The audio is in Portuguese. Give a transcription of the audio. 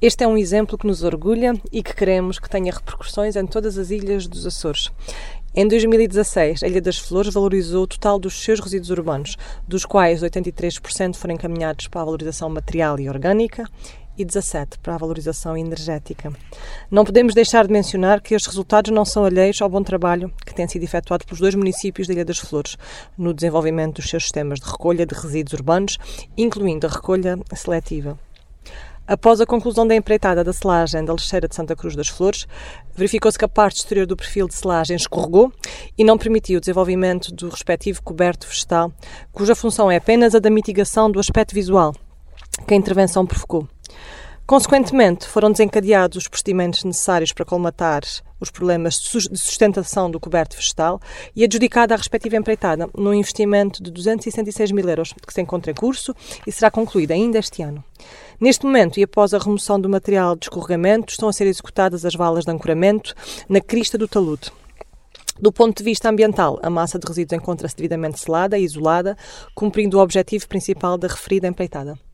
Este é um exemplo que nos orgulha e que queremos que tenha repercussões em todas as ilhas dos Açores. Em 2016, a Ilha das Flores valorizou o total dos seus resíduos urbanos, dos quais 83% foram encaminhados para a valorização material e orgânica e 17% para a valorização energética. Não podemos deixar de mencionar que estes resultados não são alheios ao bom trabalho que tem sido efetuado pelos 2 municípios da Ilha das Flores no desenvolvimento dos seus sistemas de recolha de resíduos urbanos, incluindo a recolha seletiva. Após a conclusão da empreitada da selagem da lixeira de Santa Cruz das Flores, verificou-se que a parte exterior do perfil de selagem escorregou e não permitiu o desenvolvimento do respectivo coberto vegetal, cuja função é apenas a da mitigação do aspecto visual que a intervenção provocou. Consequentemente, foram desencadeados os procedimentos necessários para colmatar os problemas de sustentação do coberto vegetal e adjudicada a respectiva empreitada num investimento de 266 mil euros, que se encontra em curso e será concluída ainda este ano. Neste momento, e após a remoção do material de escorregamento, estão a ser executadas as valas de ancoramento na crista do talude. Do ponto de vista ambiental, a massa de resíduos encontra-se devidamente selada e isolada, cumprindo o objetivo principal da referida empreitada.